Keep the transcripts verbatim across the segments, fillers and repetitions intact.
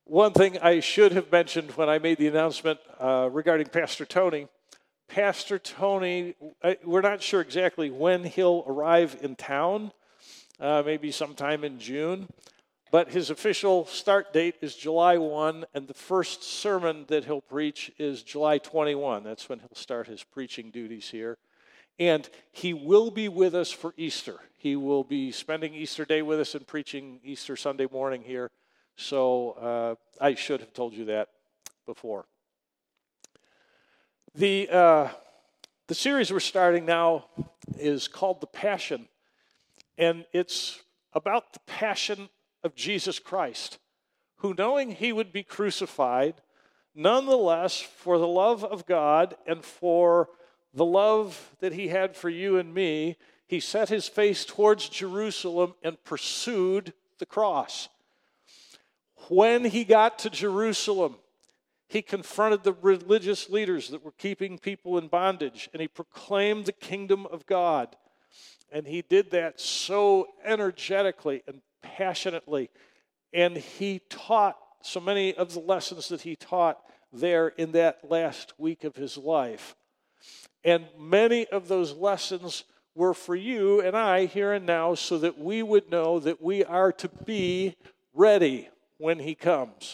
One thing I should have mentioned when I made the announcement uh, regarding Pastor Tony, Pastor Tony, we're not sure exactly when he'll arrive in town, uh, maybe sometime in June, but his official start date is July first, and the first sermon that he'll preach is July twenty-first. That's when he'll start his preaching duties here. And he will be with us for Easter. He will be spending Easter Day with us and preaching Easter Sunday morning here. So uh, I should have told you that before. The uh, the series we're starting now is called The Passion, and it's about the passion of Jesus Christ, who, knowing he would be crucified, nonetheless, for the love of God and for the love that he had for you and me, he set his face towards Jerusalem and pursued the cross. When he got to Jerusalem, he confronted the religious leaders that were keeping people in bondage, and he proclaimed the kingdom of God. And he did that so energetically and passionately, and he taught so many of the lessons that he taught there in that last week of his life. And many of those lessons were for you and I here and now, so that we would know that we are to be ready when he comes.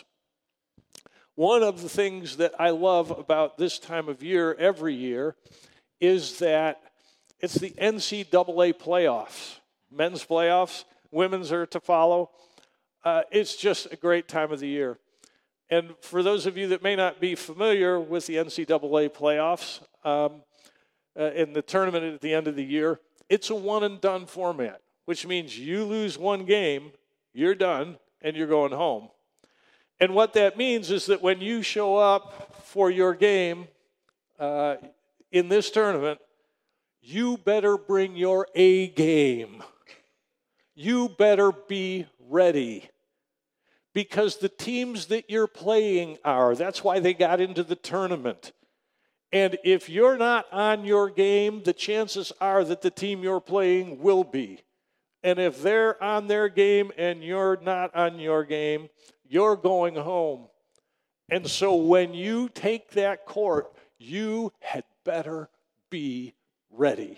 One of the things that I love about this time of year every year is that it's the N C double A playoffs, men's playoffs, women's are to follow. Uh, it's just a great time of the year. And for those of you that may not be familiar with the N C double A playoffs, um, uh, in the tournament at the end of the year, it's a one-and-done format, which means you lose one game, you're done, and you're going home. And what that means is that when you show up for your game uh, in this tournament, you better bring your A game. You better be ready. Because the teams that you're playing are, that's why they got into the tournament. And if you're not on your game, the chances are that the team you're playing will be. And if they're on their game and you're not on your game, you're going home. And so when you take that court, you had better be ready.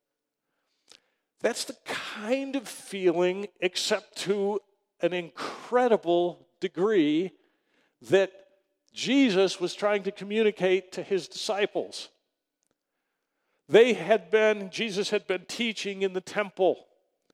That's the kind of feeling, except to an incredible degree, that Jesus was trying to communicate to his disciples. They had been, Jesus had been teaching in the temple,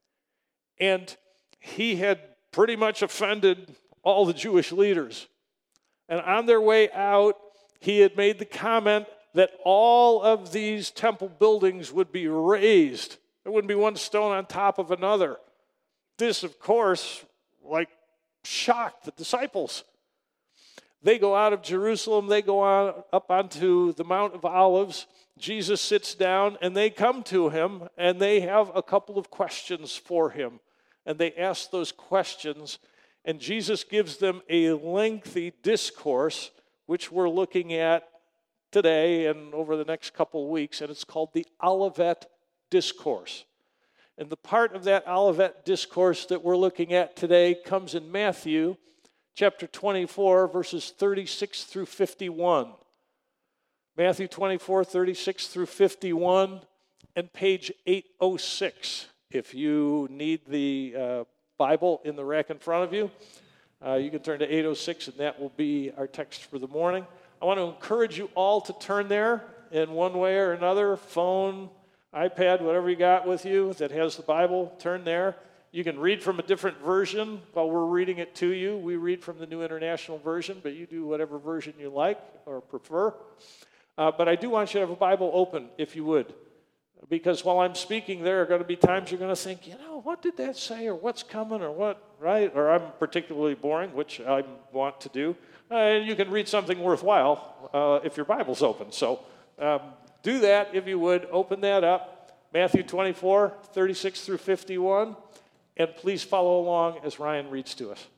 and he had pretty much offended all the Jewish leaders. And on their way out, he had made the comment that all of these temple buildings would be razed. There wouldn't be one stone on top of another. This, of course, like shocked the disciples. They go out of Jerusalem, they go on up onto the Mount of Olives. Jesus sits down, and they come to him, and they have a couple of questions for him. And they ask those questions, and Jesus gives them a lengthy discourse, which we're looking at today and over the next couple of weeks, and it's called the Olivet Discourse. And the part of that Olivet Discourse that we're looking at today comes in Matthew chapter twenty-four, verses thirty-six through fifty-one. Matthew twenty-four, thirty-six through fifty-one, and page eight oh six. If you need the uh, Bible in the rack in front of you, uh, you can turn to eight oh six, and that will be our text for the morning. I want to encourage you all to turn there in one way or another, phone, iPad, whatever you got with you that has the Bible, turn there. You can read from a different version while we're reading it to you. We read from the New International Version, but you do whatever version you like or prefer. Uh, but I do want you to have a Bible open, if you would. Because while I'm speaking, there are going to be times you're going to think, you know, what did that say, or what's coming, or what, right? Or I'm particularly boring, which I want to do. Uh, and you can read something worthwhile uh, if your Bible's open. So um, do that, if you would. Open that up. Matthew twenty-four, thirty-six through fifty-one. And please follow along as Ryan reads to us.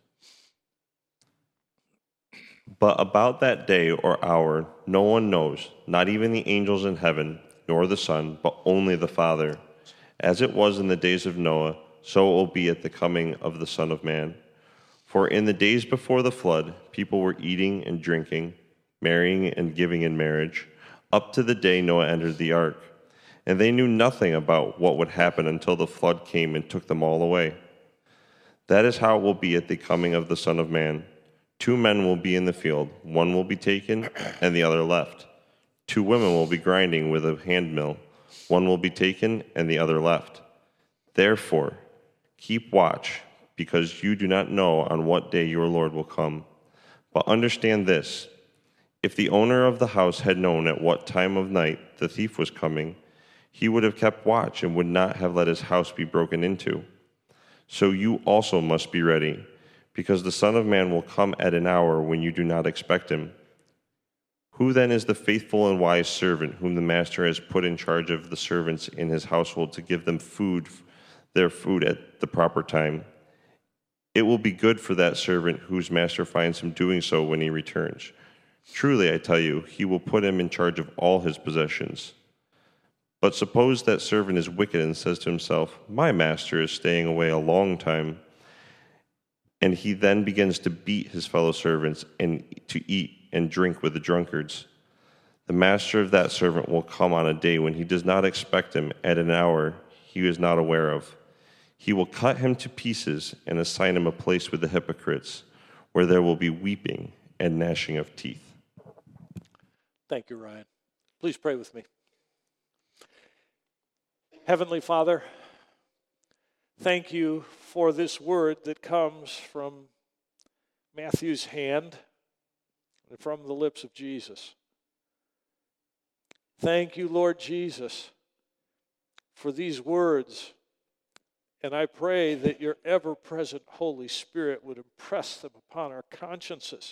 But about that day or hour no one knows, not even the angels in heaven, nor the Son, but only the Father. As it was in the days of Noah, so it will be at the coming of the Son of Man. For in the days before the flood, people were eating and drinking, marrying and giving in marriage, up to the day Noah entered the ark. And they knew nothing about what would happen until the flood came and took them all away. That is how it will be at the coming of the Son of Man. Two men will be in the field, one will be taken and the other left. Two women will be grinding with a handmill, one will be taken and the other left. Therefore, keep watch, because you do not know on what day your Lord will come. But understand this, if the owner of the house had known at what time of night the thief was coming, he would have kept watch and would not have let his house be broken into. So you also must be ready, because the Son of Man will come at an hour when you do not expect him. Who then is the faithful and wise servant whom the master has put in charge of the servants in his household to give them food, their food at the proper time? It will be good for that servant whose master finds him doing so when he returns. Truly, I tell you, he will put him in charge of all his possessions. But suppose that servant is wicked and says to himself, my master is staying away a long time, and he then begins to beat his fellow servants and to eat and drink with the drunkards. The master of that servant will come on a day when he does not expect him, at an hour he is not aware of. He will cut him to pieces and assign him a place with the hypocrites, where there will be weeping and gnashing of teeth. Thank you, Ryan. Please pray with me. Heavenly Father, thank you for this word that comes from Matthew's hand and from the lips of Jesus. Thank you, Lord Jesus, for these words. And I pray that your ever-present Holy Spirit would impress them upon our consciences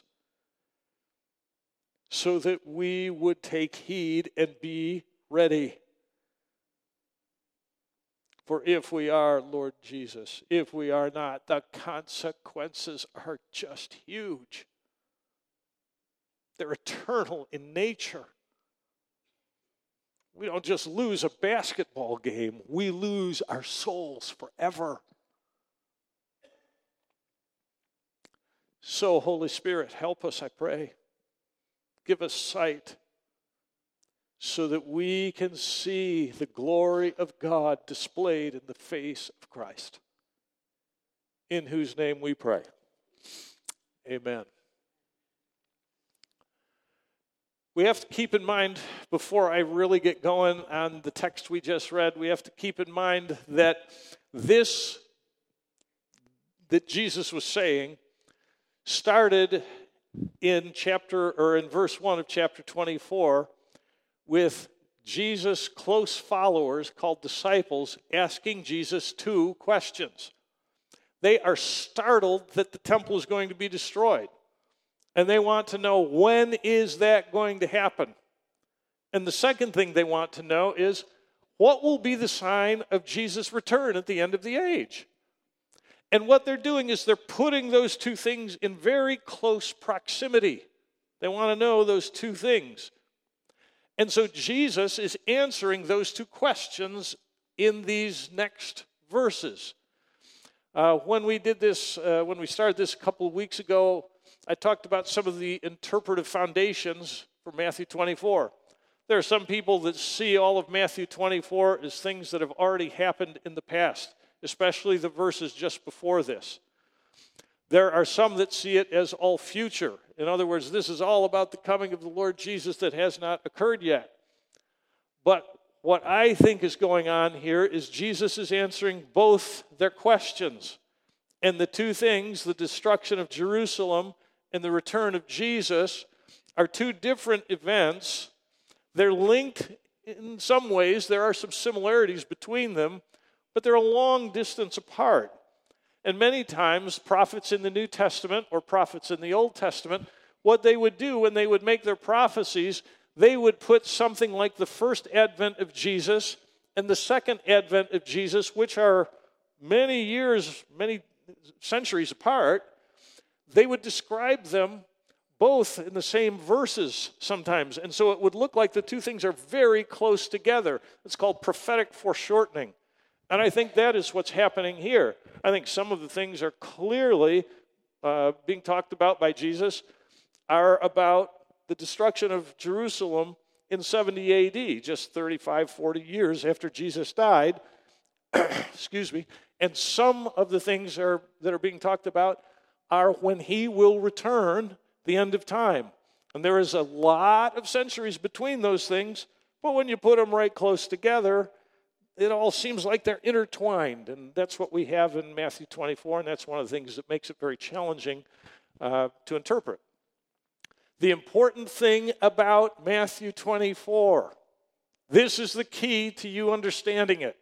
so that we would take heed and be ready. For if we are, Lord Jesus, if we are not, the consequences are just huge. They're eternal in nature. We don't just lose a basketball game, we lose our souls forever. So, Holy Spirit, help us, I pray. Give us sight so that we can see the glory of God displayed in the face of Christ, in whose name we pray. Amen. We have to keep in mind, before I really get going on the text we just read, we have to keep in mind that this, that Jesus was saying, started in chapter, or in verse one of chapter twenty-four, with Jesus' close followers, called disciples, asking Jesus two questions. They are startled that the temple is going to be destroyed. And they want to know, when is that going to happen? And the second thing they want to know is, what will be the sign of Jesus' return at the end of the age? And what they're doing is they're putting those two things in very close proximity. They want to know those two things. And so Jesus is answering those two questions in these next verses. Uh, when we did this, uh, when we started this a couple of weeks ago, I talked about some of the interpretive foundations for Matthew twenty-four. There are some people that see all of Matthew twenty-four as things that have already happened in the past, especially the verses just before this. There are some that see it as all future. In other words, this is all about the coming of the Lord Jesus that has not occurred yet. But what I think is going on here is Jesus is answering both their questions. And the two things, the destruction of Jerusalem and the return of Jesus, are two different events. They're linked in some ways. There are some similarities between them, but they're a long distance apart. And many times, prophets in the New Testament or prophets in the Old Testament, what they would do when they would make their prophecies, they would put something like the first advent of Jesus and the second advent of Jesus, which are many years, many centuries apart. They would describe them both in the same verses sometimes. And so it would look like the two things are very close together. It's called prophetic foreshortening. And I think that is what's happening here. I think some of the things are clearly uh, being talked about by Jesus are about the destruction of Jerusalem in seventy A D, just thirty-five, forty years after Jesus died. Excuse me. And some of the things are, that are being talked about are when he will return, the end of time. And there is a lot of centuries between those things, but when you put them right close together, it all seems like they're intertwined. And that's what we have in Matthew twenty-four, and that's one of the things that makes it very challenging uh, to interpret. The important thing about Matthew twenty-four, this is the key to you understanding it.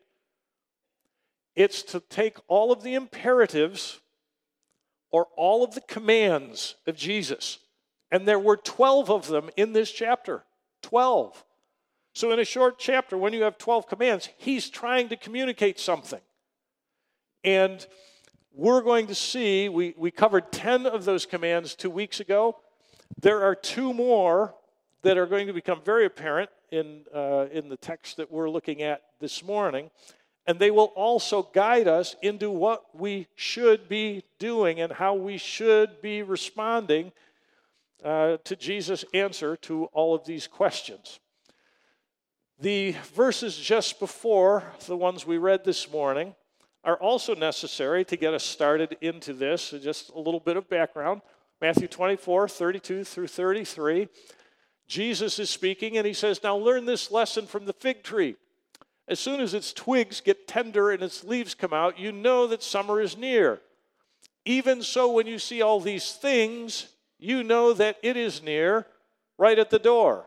It's to take all of the imperatives or all of the commands of Jesus. And there were twelve of them in this chapter. twelve. So in a short chapter, when you have twelve commands, he's trying to communicate something. And we're going to see, we, we covered ten of those commands two weeks ago. There are two more that are going to become very apparent in, uh, in the text that we're looking at this morning. And they will also guide us into what we should be doing and how we should be responding uh, to Jesus' answer to all of these questions. The verses just before the ones we read this morning are also necessary to get us started into this. So just a little bit of background. Matthew twenty-four, thirty-two through thirty-three. Jesus is speaking and he says, "Now learn this lesson from the fig tree. As soon as its twigs get tender and its leaves come out, you know that summer is near. Even so, when you see all these things, you know that it is near, right at the door."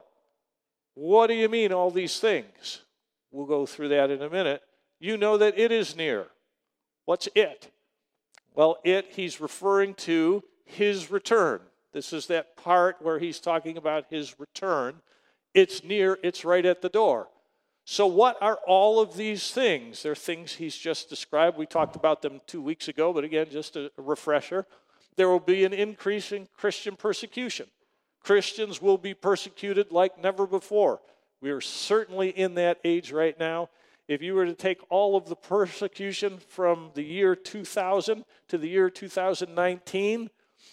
What do you mean, all these things? We'll go through that in a minute. You know that it is near. What's it? Well, it, he's referring to his return. This is that part where he's talking about his return. It's near, it's right at the door. So what are all of these things? They're things he's just described. We talked about them two weeks ago, but again, just a refresher. There will be an increase in Christian persecution. Christians will be persecuted like never before. We are certainly in that age right now. If you were to take all of the persecution from the year two thousand to the year two thousand nineteen,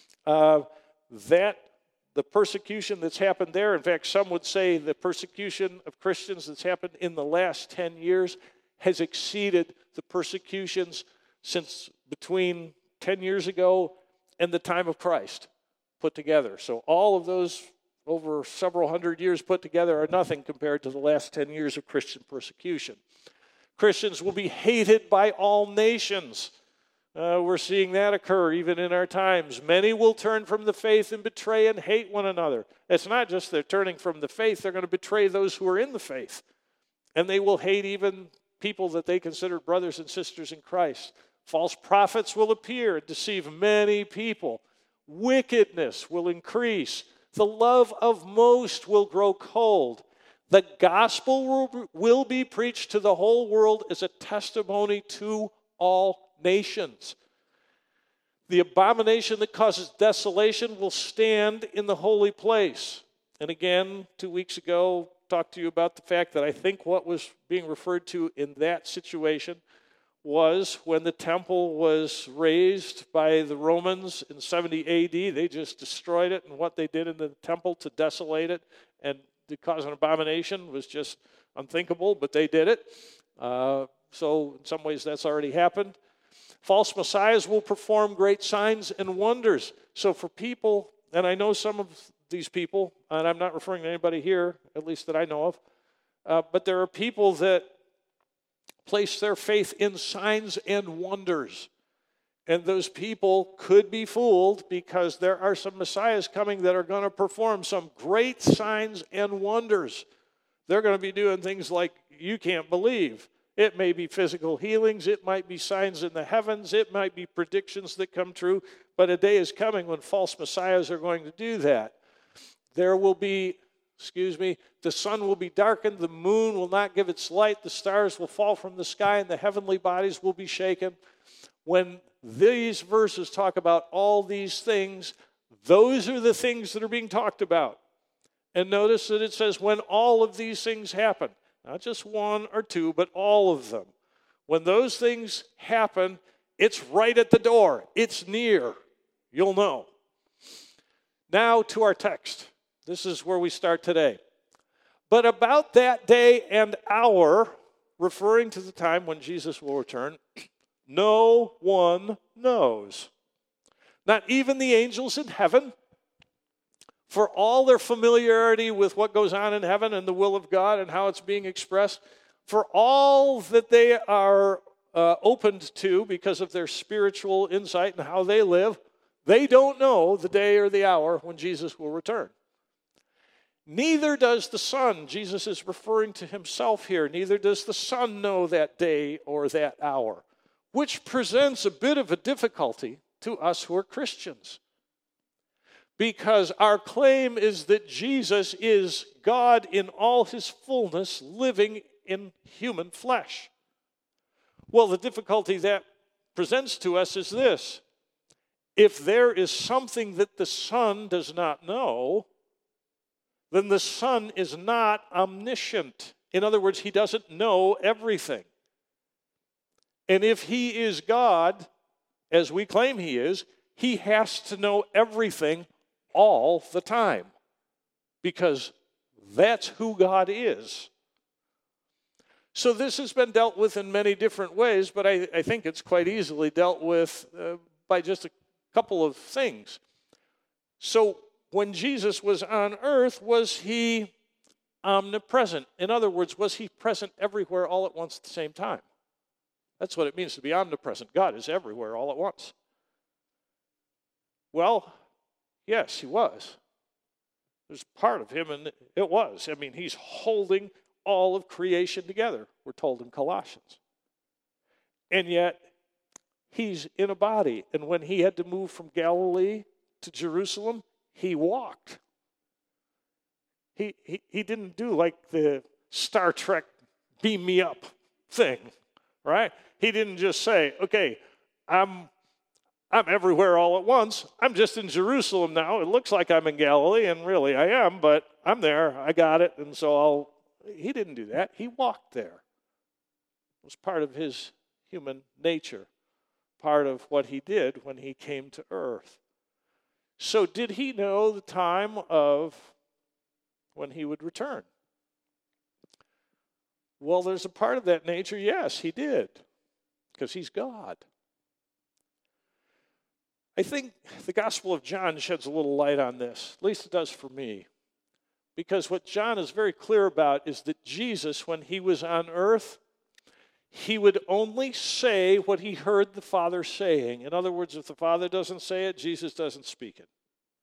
uh, that the persecution that's happened there, in fact, some would say the persecution of Christians that's happened in the last ten years has exceeded the persecutions since between ten years ago and the time of Christ put together. So all of those over several hundred years put together are nothing compared to the last ten years of Christian persecution. Christians will be hated by all nations. Uh, we're seeing that occur even in our times. Many will turn from the faith and betray and hate one another. It's not just they're turning from the faith, they're going to betray those who are in the faith. And they will hate even people that they consider brothers and sisters in Christ. False prophets will appear and deceive many people. Wickedness will increase. The love of most will grow cold. The gospel will be preached to the whole world as a testimony to all nations. The abomination that causes desolation will stand in the holy place. And again, two weeks ago, talked to you about the fact that I think what was being referred to in that situation was when the temple was razed by the Romans in seventy A D. They just destroyed it, and what they did in the temple to desolate it and to cause an abomination was just unthinkable, but they did it. Uh, so in some ways that's already happened. False messiahs will perform great signs and wonders. So for people, and I know some of these people, and I'm not referring to anybody here, at least that I know of, uh, but there are people that place their faith in signs and wonders. And those people could be fooled because there are some messiahs coming that are going to perform some great signs and wonders. They're going to be doing things like you can't believe. It may be physical healings. It might be signs in the heavens. It might be predictions that come true. But a day is coming when false messiahs are going to do that. There will be, excuse me, the sun will be darkened. The moon will not give its light. The stars will fall from the sky, and the heavenly bodies will be shaken. When these verses talk about all these things, those are the things that are being talked about. And notice that it says when all of these things happen. Not just one or two, but all of them. When those things happen, it's right at the door. It's near. you'll know. Now to our text. This is where we start today. But about that day and hour, referring to the time when Jesus will return, no one knows. Not even the angels in heaven, for all their familiarity with what goes on in heaven and the will of God and how it's being expressed, for all that they are uh, opened to because of their spiritual insight and how they live, they don't know the day or the hour when Jesus will return. Neither does the Son. Jesus is referring to himself here. Neither does the Son know that day or that hour, which presents a bit of a difficulty to us who are Christians. Because our claim is that Jesus is God in all his fullness, living in human flesh. Well, the difficulty that presents to us is this. If there is something that the Son does not know, then the Son is not omniscient. In other words, he doesn't know everything. And if he is God, as we claim he is, he has to know everything all the time, because that's who God is. So this has been dealt with in many different ways, but I, I think it's quite easily dealt with uh, by just a couple of things. So when Jesus was on earth, was he omnipresent? In other words, was he present everywhere all at once at the same time? That's what it means to be omnipresent. God is everywhere all at once. Well, yes, he was. There's part of him, and it was. I mean, he's holding all of creation together, we're told in Colossians. And yet, he's in a body. And when he had to move from Galilee to Jerusalem, he walked. He, he, he didn't do like the Star Trek beam me up thing, right? He didn't just say, okay, I'm I'm everywhere all at once. I'm just in Jerusalem now. It looks like I'm in Galilee, and really I am, but I'm there. I got it, and so I'll... He didn't do that. He walked there. It was part of his human nature, part of what he did when he came to earth. So did he know the time of when he would return? Well, there's a part of that nature, yes, he did, because he's God. I think the Gospel of John sheds a little light on this, at least it does for me. Because what John is very clear about is that Jesus, when he was on earth, he would only say what he heard the Father saying. In other words, if the Father doesn't say it, Jesus doesn't speak it.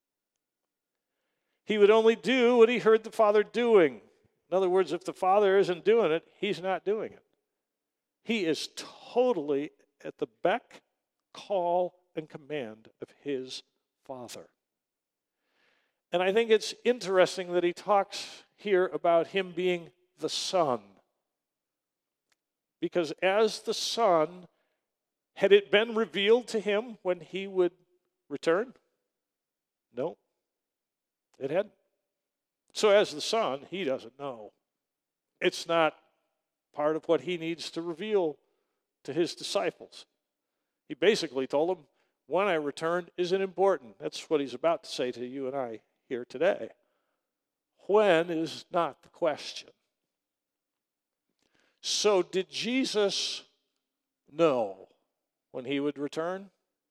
He would only do what he heard the Father doing. In other words, if the Father isn't doing it, he's not doing it. He is totally at the beck, call, and command of his Father. And I think it's interesting that he talks here about him being the Son. Because as the Son, had it been revealed to him when he would return? No, it hadn't. So as the Son, he doesn't know. It's not part of what he needs to reveal to his disciples. He basically told them, when I return isn't important. That's what he's about to say to you and I here today. When is not the question. So did Jesus know when he would return?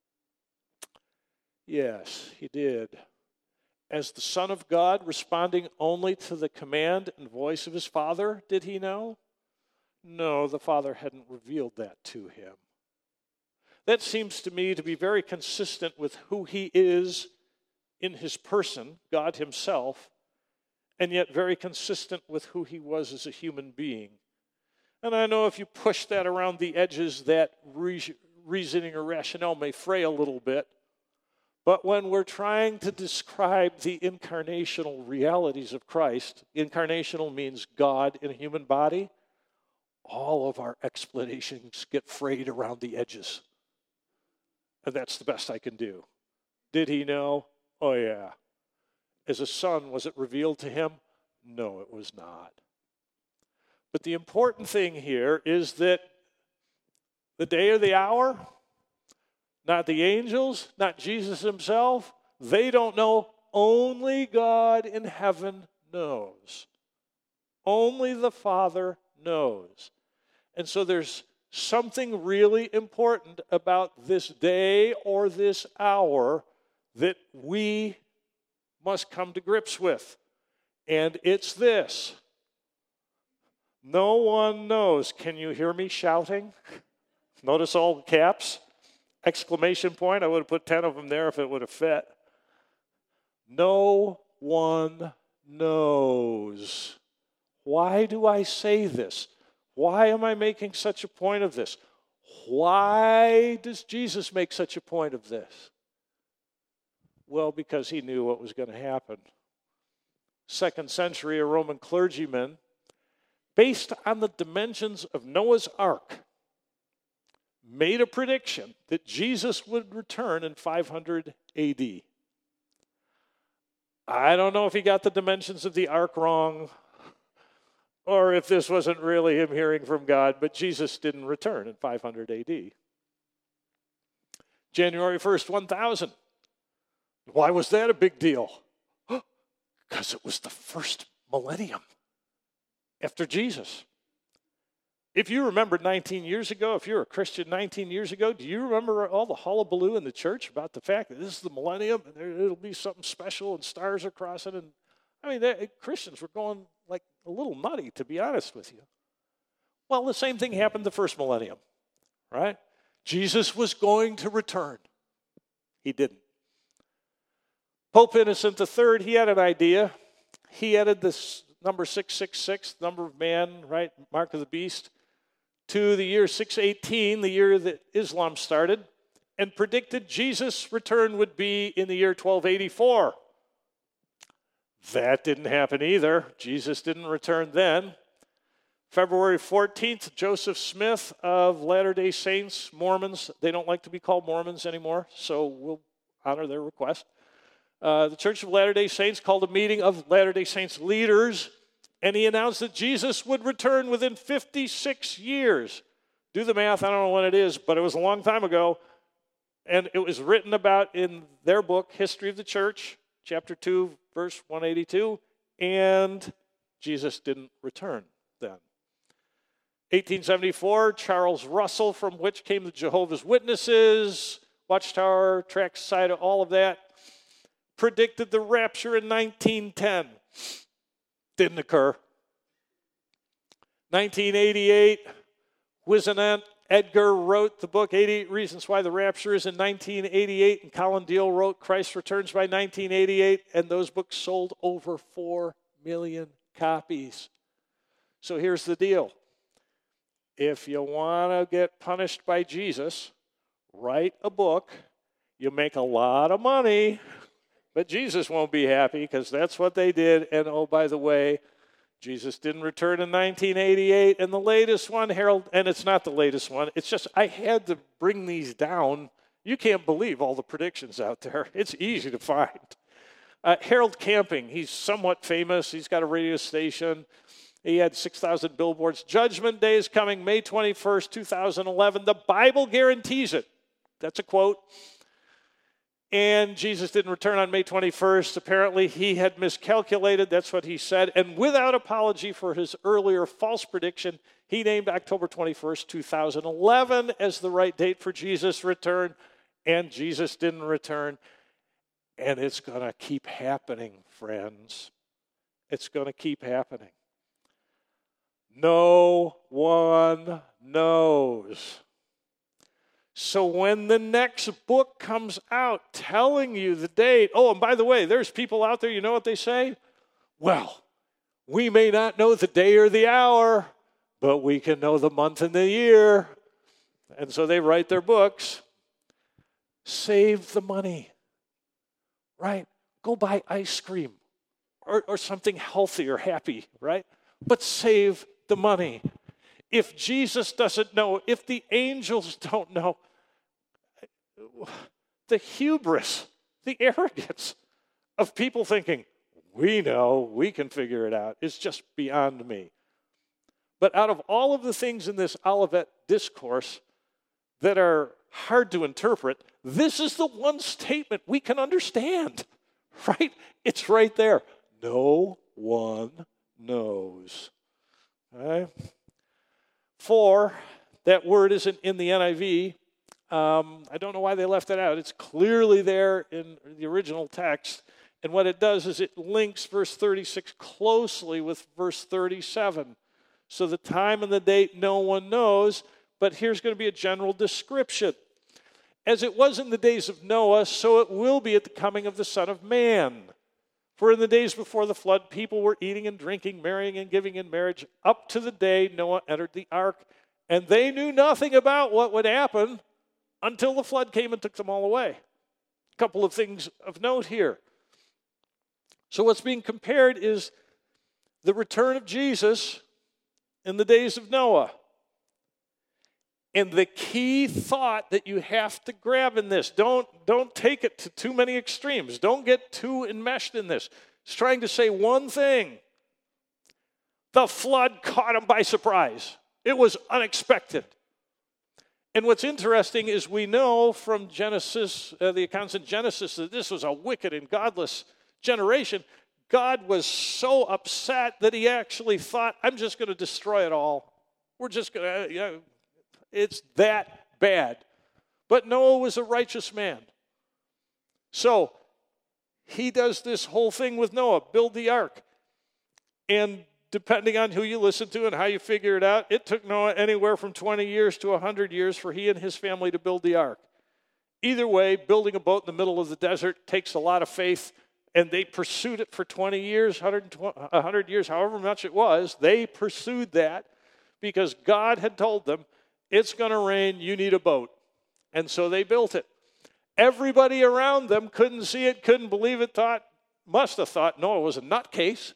Yes, he did. As the Son of God, responding only to the command and voice of his Father, did he know? No, the Father hadn't revealed that to him. That seems to me to be very consistent with who he is in his person, God himself, and yet very consistent with who he was as a human being. And I know if you push that around the edges, that reasoning or rationale may fray a little bit. But when we're trying to describe the incarnational realities of Christ, incarnational means God in a human body, all of our explanations get frayed around the edges. And that's the best I can do. Did he know? Oh, yeah. As a son, was it revealed to him? No, it was not. But the important thing here is that the day or the hour, Not the angels, not Jesus himself. They don't know. Only God in heaven knows. Only the Father knows. And so there's something really important about this day or this hour that we must come to grips with. And it's this. No one knows. Can you hear me shouting? Notice all the caps? Exclamation point. I would have put ten of them there if it would have fit. No one knows. Why do I say this? Why am I making such a point of this? Why does Jesus make such a point of this? Well, because he knew what was going to happen. Second century, a Roman clergyman, based on the dimensions of Noah's Ark, made a prediction that Jesus would return in five hundred A D. I don't know if he got the dimensions of the ark wrong or if this wasn't really him hearing from God, but Jesus didn't return in five hundred A D. January first, one thousand. Why was that a big deal? Because it was the first millennium after Jesus. If you remember nineteen years ago, if you're a Christian nineteen years ago, do you remember all the hullabaloo in the church about the fact that this is the millennium and there, it'll be something special and stars are crossing? And I mean, they, Christians were going like a little nutty, to be honest with you. Well, the same thing happened the first millennium, right? Jesus was going to return. He didn't. Pope Innocent the Third, he had an idea. He added this number six six six, number of man, right, mark of the beast, to the year six eighteen, the year that Islam started, and predicted Jesus' return would be in the year twelve eighty-four. That didn't happen either. Jesus didn't return then. February fourteenth, Joseph Smith of Latter-day Saints, Mormons, they don't like to be called Mormons anymore, so we'll honor their request. Uh, the Church of Latter-day Saints called a meeting of Latter-day Saints leaders, and he announced that Jesus would return within fifty-six years. Do the math, I don't know when it is, but it was a long time ago. And it was written about in their book, History of the Church, chapter two, verse one eighty-two, and Jesus didn't return then. eighteen seventy-four, Charles Russell, from which came the Jehovah's Witnesses, Watchtower, Tract Society, all of that, predicted the rapture in nineteen ten. Didn't occur. nineteen eighty-eight, Whisenant Edgar wrote the book eighty-eight Reasons Why the Rapture is in nineteen eighty-eight, and Colin Deal wrote Christ Returns by nineteen eighty-eight, and those books sold over four million copies. So here's the deal. If you want to get punished by Jesus, write a book. You make a lot of money. But Jesus won't be happy because that's what they did. And oh, by the way, Jesus didn't return in nineteen eighty-eight. And the latest one, Harold, and it's not the latest one. It's just I had to bring these down. You can't believe all the predictions out there. It's easy to find. Uh, Harold Camping, he's somewhat famous. He's got a radio station. He had six thousand billboards. Judgment Day is coming May twenty-first, two thousand eleven. The Bible guarantees it. That's a quote. And Jesus didn't return on May twenty-first. Apparently, he had miscalculated. That's what he said. And without apology for his earlier false prediction, he named October twenty-first, two thousand eleven as the right date for Jesus' return. And Jesus didn't return. And it's going to keep happening, friends. It's going to keep happening. No one knows. So when the next book comes out telling you the date, oh, and by the way, there's people out there, you know what they say? Well, we may not know the day or the hour, but we can know the month and the year. And so they write their books. Save the money, right? Go buy ice cream or, or something healthy or happy, right? But save the money. If Jesus doesn't know, if the angels don't know, the hubris, the arrogance of people thinking, we know, we can figure it out, is just beyond me. But out of all of the things in this Olivet discourse that are hard to interpret, this is the one statement we can understand, right? It's right there. No one knows. All right? For, that word isn't in the N I V. Um, I don't know why they left it out. It's clearly there in the original text. And what it does is it links verse thirty-six closely with verse thirty-seven. So the time and the date no one knows, but here's going to be a general description. As it was in the days of Noah, so it will be at the coming of the Son of Man. For in the days before the flood, people were eating and drinking, marrying and giving in marriage, up to the day Noah entered the ark. And they knew nothing about what would happen until the flood came and took them all away. A couple of things of note here. So what's being compared is the return of Jesus in the days of Noah. And the key thought that you have to grab in this, don't, don't take it to too many extremes. Don't get too enmeshed in this. It's trying to say one thing. The flood caught them by surprise. It was unexpected. And what's interesting is we know from Genesis, uh, the accounts in Genesis, that this was a wicked and godless generation. God was so upset that he actually thought, I'm just going to destroy it all. We're just going to, you know, it's that bad. But Noah was a righteous man. So he does this whole thing with Noah, build the ark. And depending on who you listen to and how you figure it out, it took Noah anywhere from twenty years to one hundred years for he and his family to build the ark. Either way, building a boat in the middle of the desert takes a lot of faith, and they pursued it for twenty years, one hundred years, however much it was. They pursued that because God had told them, it's going to rain, you need a boat. And so they built it. Everybody around them couldn't see it, couldn't believe it, thought, must have thought Noah was a nutcase.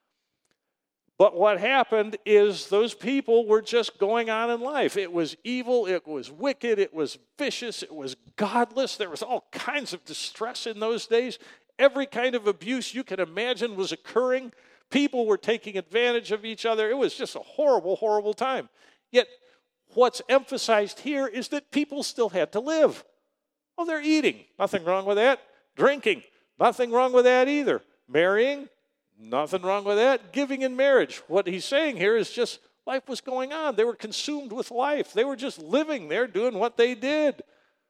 But what happened is those people were just going on in life. It was evil, it was wicked, it was vicious, it was godless. There was all kinds of distress in those days. Every kind of abuse you can imagine was occurring. People were taking advantage of each other. It was just a horrible, horrible time. Yet, what's emphasized here is that people still had to live. Oh, they're eating. Nothing wrong with that. Drinking. Nothing wrong with that either. Marrying. Nothing wrong with that. Giving in marriage. What he's saying here is just life was going on. They were consumed with life. They were just living there doing what they did.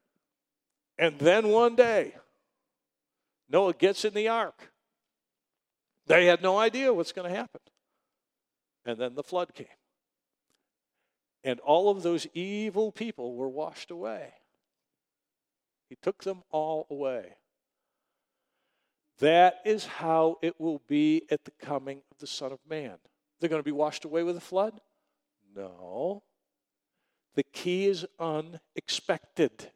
And then one day, Noah gets in the ark. They had no idea what's going to happen. And then the flood came. And all of those evil people were washed away. He took them all away. That is how it will be at the coming of the Son of Man. They're going to be washed away with a flood? No. The key is unexpected.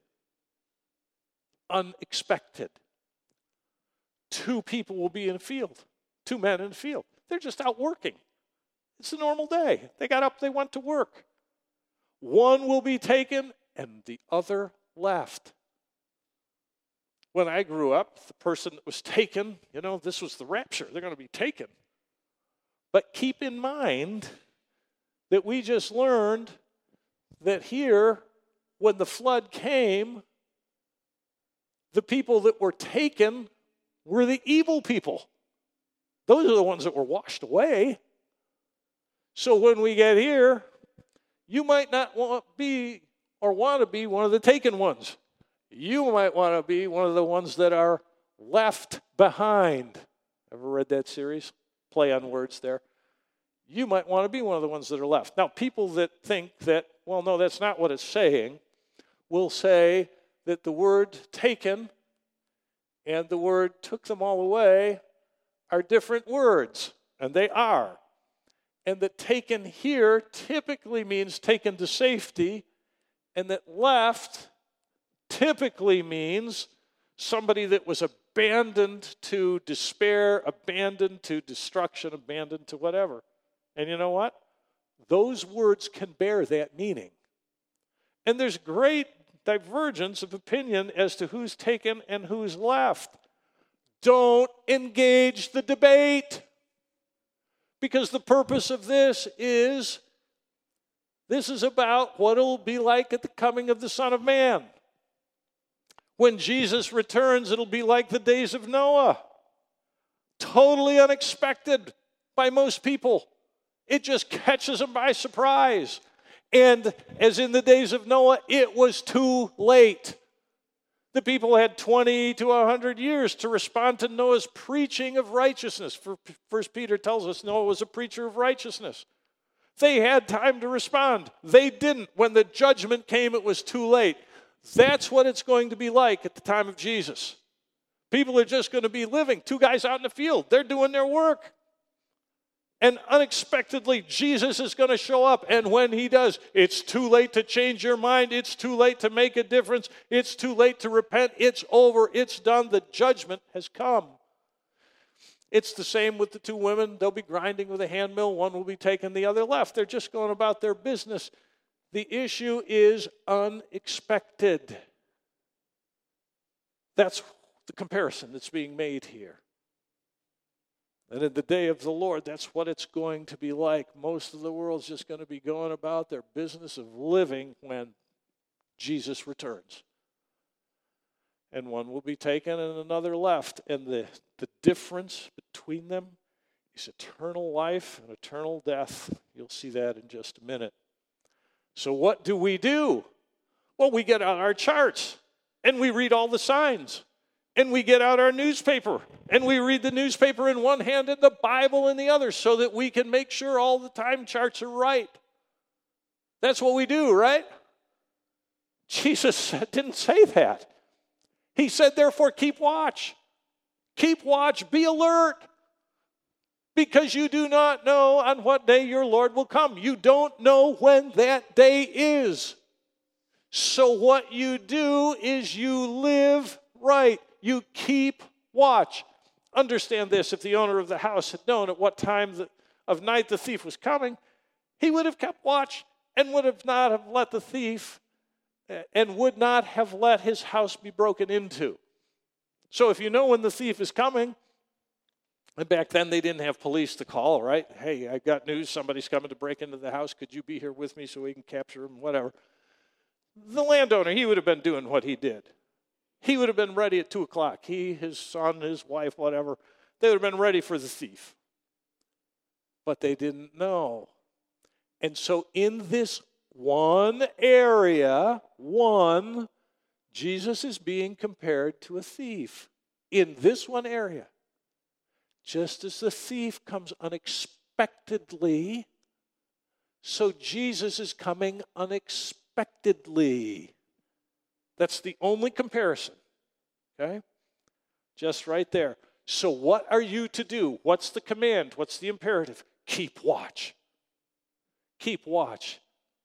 Unexpected. Two people will be in a field. Two men in a field. They're just out working. It's a normal day. They got up, they went to work. One will be taken and the other left. When I grew up, the person that was taken, you know, this was the rapture. They're going to be taken. But keep in mind that we just learned that here, when the flood came, the people that were taken were the evil people. Those are the ones that were washed away. So when we get here, you might not want to be or want to be one of the taken ones. You might want to be one of the ones that are left behind. Ever read that series? Play on words there. You might want to be one of the ones that are left. Now, people that think that, well, no, that's not what it's saying, will say that the word taken and the word took them all away are different words, and they are. And that taken here typically means taken to safety, and that left typically means somebody that was abandoned to despair, abandoned to destruction, abandoned to whatever. And you know what? Those words can bear that meaning. And there's great divergence of opinion as to who's taken and who's left. Don't engage the debate. Because the purpose of this is, this is about what it'll be like at the coming of the Son of Man. When Jesus returns, it'll be like the days of Noah. Totally unexpected by most people. It just catches them by surprise. And as in the days of Noah, it was too late. The people had twenty to one hundred years to respond to Noah's preaching of righteousness. First Peter tells us Noah was a preacher of righteousness. They had time to respond. They didn't. When the judgment came, it was too late. That's what it's going to be like at the time of Jesus. People are just going to be living. Two guys out in the field. They're doing their work. And unexpectedly, Jesus is going to show up. And when he does, it's too late to change your mind. It's too late to make a difference. It's too late to repent. It's over. It's done. The judgment has come. It's the same with the two women. They'll be grinding with a hand mill. One will be taking the other left. They're just going about their business. The issue is unexpected. That's the comparison that's being made here. And in the day of the Lord, that's what it's going to be like. Most of the world's just going to be going about their business of living when Jesus returns. And one will be taken and another left. And the, the difference between them is eternal life and eternal death. You'll see that in just a minute. So what do we do? Well, we get out our charts and we read all the signs. And we get out our newspaper, and we read the newspaper in one hand and the Bible in the other so that we can make sure all the time charts are right. That's what we do, right? Jesus didn't say that. He said, therefore, keep watch. Keep watch, be alert, because you do not know on what day your Lord will come. You don't know when that day is. So what you do is you live right. You keep watch. Understand this, if the owner of the house had known at what time of night the thief was coming, he would have kept watch and would have not have let the thief and would not have let his house be broken into. So if you know when the thief is coming, and back then they didn't have police to call, right? Hey, I got news, somebody's coming to break into the house. Could you be here with me so we can capture him, whatever. The landowner, he would have been doing what he did. He would have been ready at two o'clock. He, his son, his wife, whatever, they would have been ready for the thief. But they didn't know. And so in this one area, one, Jesus is being compared to a thief. In this one area. Just as the thief comes unexpectedly, so Jesus is coming unexpectedly. That's the only comparison, okay? Just right there. So what are you to do? What's the command? What's the imperative? Keep watch. Keep watch.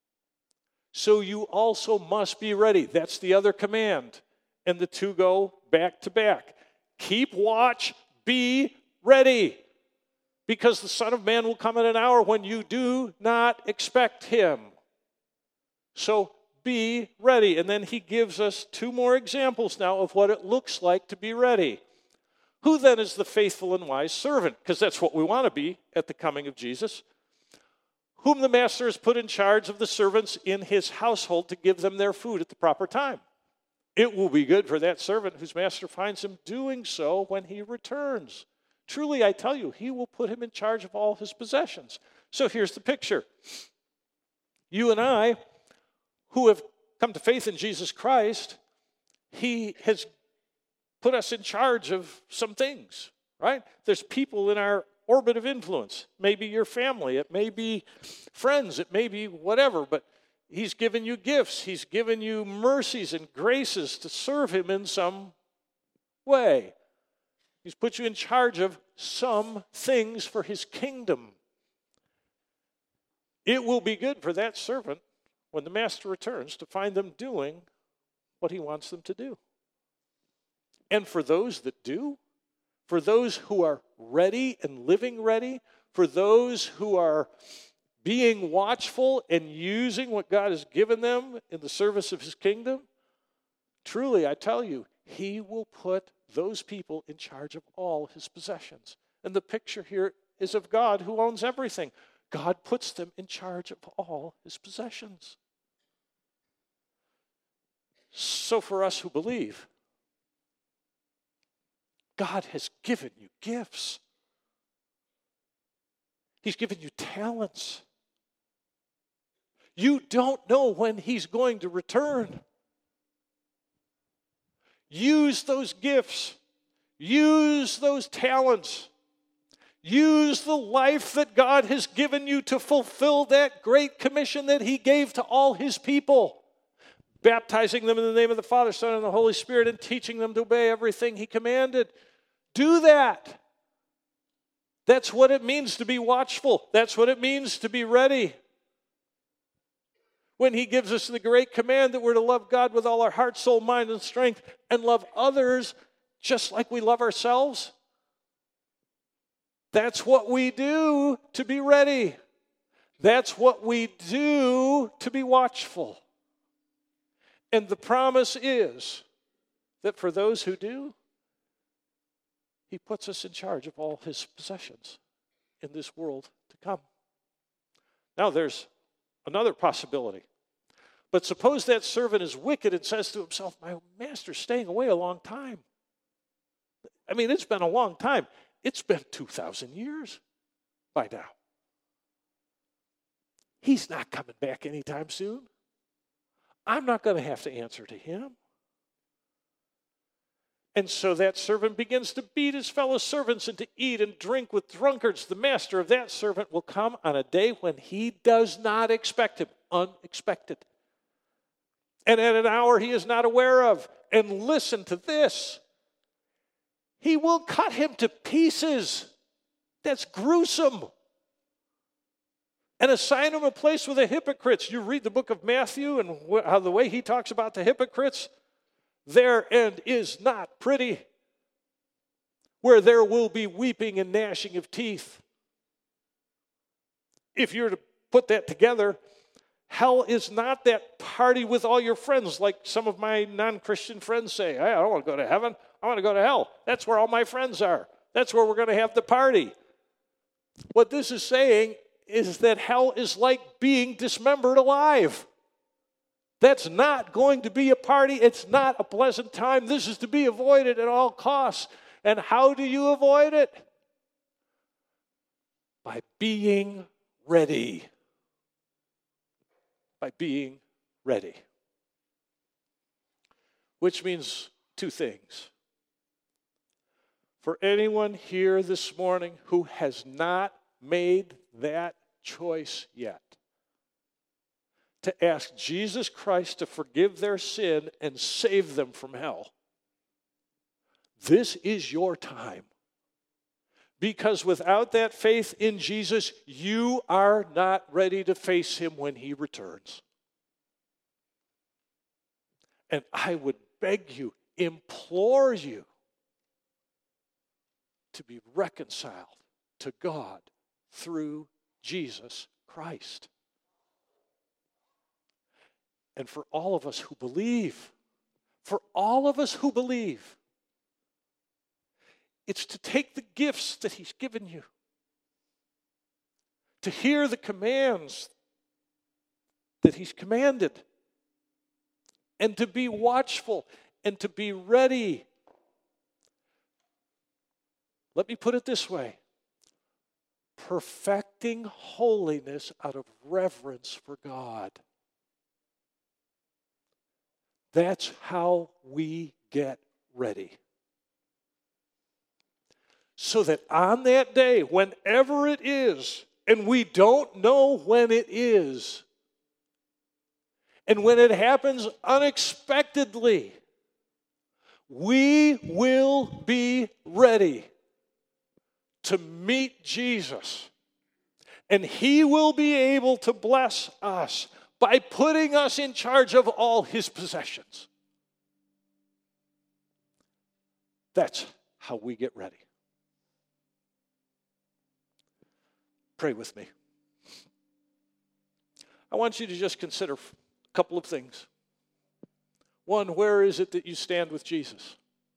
So you also must be ready. That's the other command. And the two go back to back. Keep watch, be ready. Because the Son of Man will come at an hour when you do not expect him. So be ready. And then he gives us two more examples now of what it looks like to be ready. Who then is the faithful and wise servant? Because that's what we want to be at the coming of Jesus. Whom the master has put in charge of the servants in his household to give them their food at the proper time. It will be good for that servant whose master finds him doing so when he returns. Truly, I tell you, he will put him in charge of all his possessions. So here's the picture. You and I, who have come to faith in Jesus Christ, he has put us in charge of some things, right? There's people in our orbit of influence. Maybe your family, it may be friends, it may be whatever, but he's given you gifts. He's given you mercies and graces to serve him in some way. He's put you in charge of some things for his kingdom. It will be good for that servant when the master returns to find them doing what he wants them to do. And for those that do, for those who are ready and living ready, for those who are being watchful and using what God has given them in the service of his kingdom, truly, I tell you, he will put those people in charge of all his possessions. And the picture here is of God who owns everything. God puts them in charge of all his possessions. So for us who believe, God has given you gifts. He's given you talents. You don't know when He's going to return. Use those gifts. Use those talents. Use the life that God has given you to fulfill that great commission that He gave to all His people, baptizing them in the name of the Father, Son, and the Holy Spirit, and teaching them to obey everything He commanded. Do that. That's what it means to be watchful. That's what it means to be ready. When He gives us the great command that we're to love God with all our heart, soul, mind, and strength, and love others just like we love ourselves. That's what we do to be ready. That's what we do to be watchful. And the promise is that for those who do, He puts us in charge of all His possessions in this world to come. Now there's another possibility. But suppose that servant is wicked and says to himself, my master's staying away a long time. I mean, it's been a long time. It's been two thousand years by now. He's not coming back anytime soon. I'm not going to have to answer to him. And so that servant begins to beat his fellow servants and to eat and drink with drunkards. The master of that servant will come on a day when he does not expect him, unexpected. And at an hour he is not aware of. And listen to this. He will cut him to pieces. That's gruesome. And assign him a place with the hypocrites. You read the book of Matthew and how the way he talks about the hypocrites. Their end is not pretty. Where there will be weeping and gnashing of teeth. If you're to put that together, hell is not that party with all your friends like some of my non-Christian friends say. I don't want to go to heaven. I want to go to hell. That's where all my friends are. That's where we're going to have the party. What this is saying is that hell is like being dismembered alive. That's not going to be a party. It's not a pleasant time. This is to be avoided at all costs. And how do you avoid it? By being ready. By being ready. Which means two things. For anyone here this morning who has not made that choice yet, to ask Jesus Christ to forgive their sin and save them from hell, this is your time. Because without that faith in Jesus, you are not ready to face Him when He returns. And I would beg you, implore you, to be reconciled to God through Jesus Christ. And for all of us who believe, for all of us who believe, it's to take the gifts that He's given you, to hear the commands that He's commanded, and to be watchful and to be ready. Let me put it this way. Perfecting holiness out of reverence for God. That's how we get ready. So that on that day, whenever it is, and we don't know when it is, and when it happens unexpectedly, we will be ready to meet Jesus. And He will be able to bless us by putting us in charge of all His possessions. That's how we get ready. Pray with me. I want you to just consider a couple of things. One, where is it that you stand with Jesus?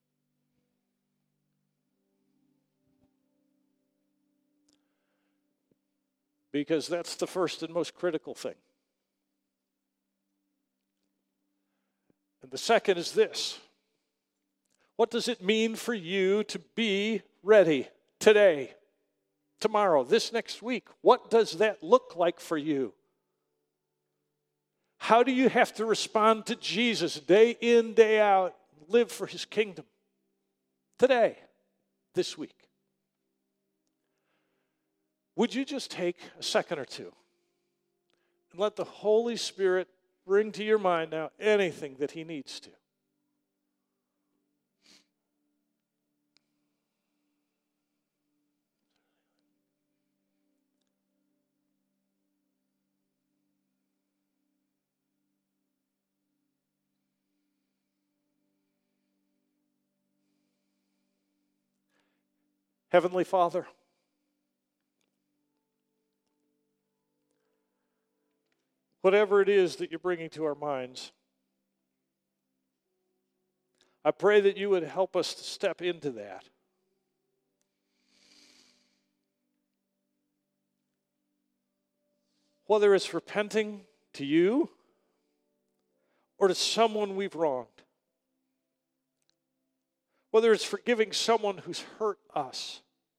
Because that's the first and most critical thing. And the second is this. What does it mean for you to be ready today, tomorrow, this next week? What does that look like for you? How do you have to respond to Jesus day in, day out, live for his kingdom today, this week? Would you just take a second or two and let the Holy Spirit bring to your mind now anything that he needs to? Heavenly Father, whatever it is that you're bringing to our minds, I pray that you would help us to step into that. Whether it's repenting to you or to someone we've wronged. Whether it's forgiving someone who's hurt us.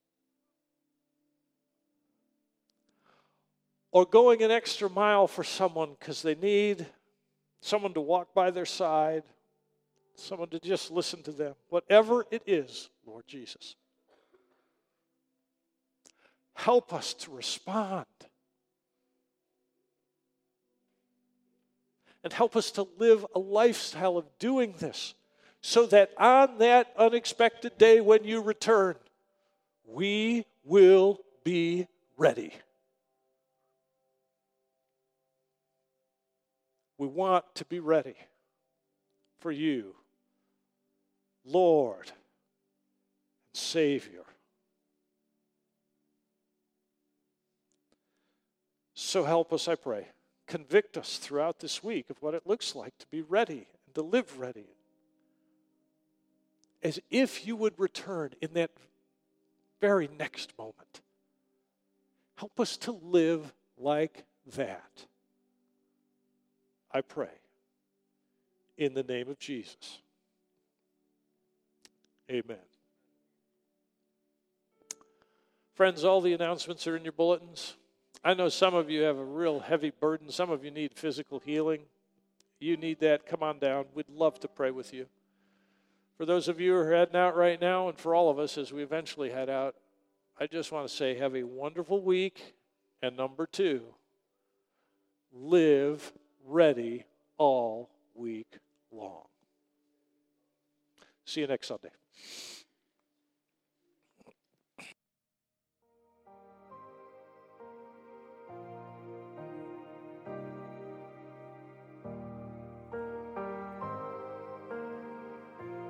Or going an extra mile for someone because they need someone to walk by their side, someone to just listen to them. Whatever it is, Lord Jesus, help us to respond. And help us to live a lifestyle of doing this so that on that unexpected day when you return, we will be ready. We want to be ready for you, Lord and Savior. So help us, I pray. Convict us throughout this week of what it looks like to be ready and to live ready. As if you would return in that very next moment. Help us to live like that. I pray in the name of Jesus. Amen. Friends, all the announcements are in your bulletins. I know some of you have a real heavy burden. Some of you need physical healing. You need that. Come on down. We'd love to pray with you. For those of you who are heading out right now, and for all of us as we eventually head out, I just want to say have a wonderful week. And number two, live ready all week long. See you next Sunday.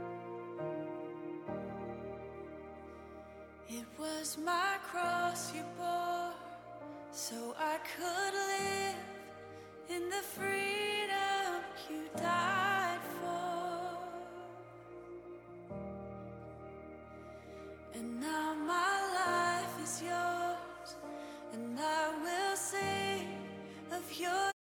It was my cross you